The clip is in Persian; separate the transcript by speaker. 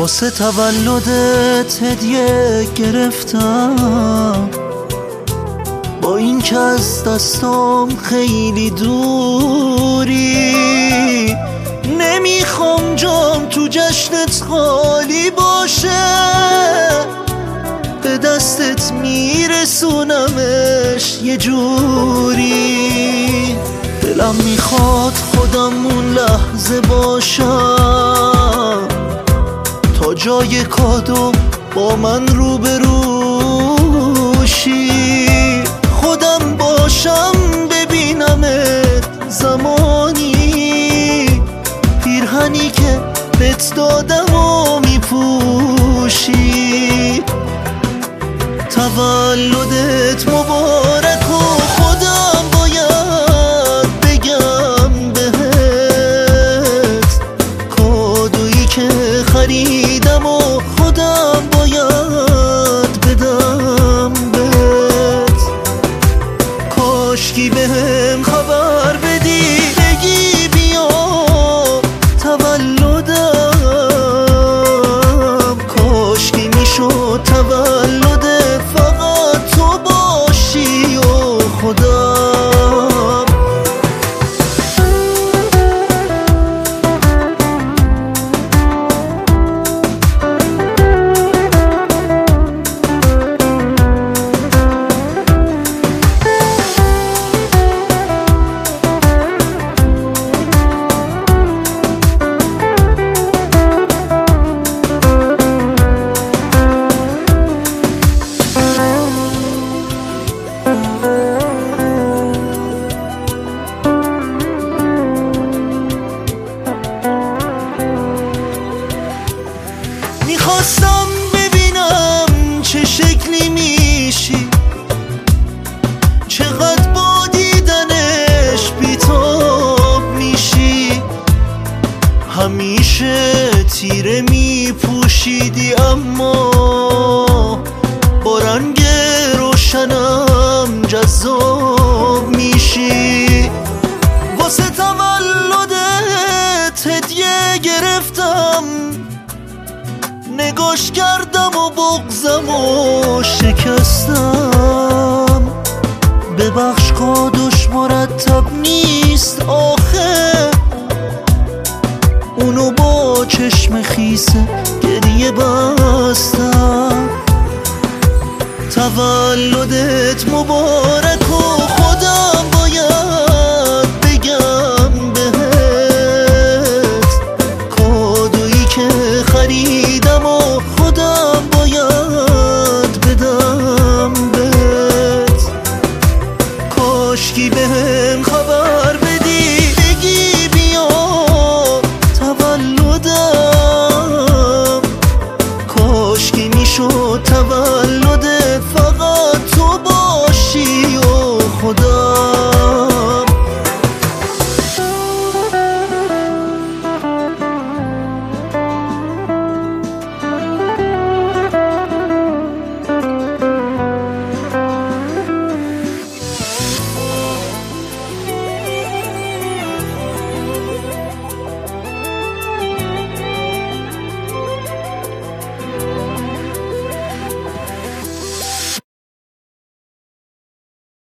Speaker 1: واسه تولدت هدیه گرفتم، با این که از دستم خیلی دوری. نمیخوام جام تو جشنت خالی باشه، به دستت میرسونمش یه جوری. دلم میخواد خودم اون لحظه باشم، تا جای کادو با من روبروشی. خودم باشم ببینمت زمانی، پیرهنی که بهت دادم و میپوشی. تولدت مبارک و خودم باید بگم بهت، کادویی که خریدم و خودم باید بدم بهت. کاشکی بهم خبر بدی بگی بیا تولدم، کاشکی میشد تولدت فقط تو باشی و خودم. میخواستم ببینم چه شکلی میشی، چقدر با دیدنش بیتاب میشی. همیشه تیره میپوشیدی اما با رنگ روشنم جذاب میشی. واسه تولدت هدیه گرفتم، نگاش کردم و بغضم و شکستم. ببخش کادوش مرتب نیست آخه، اونو با چشم خیسه گریه بستم. تولدت مبارک و خودم باید بگم بهت، کادویی که خریدم و خودم باید بدم بهت. کاشکی بهم خبر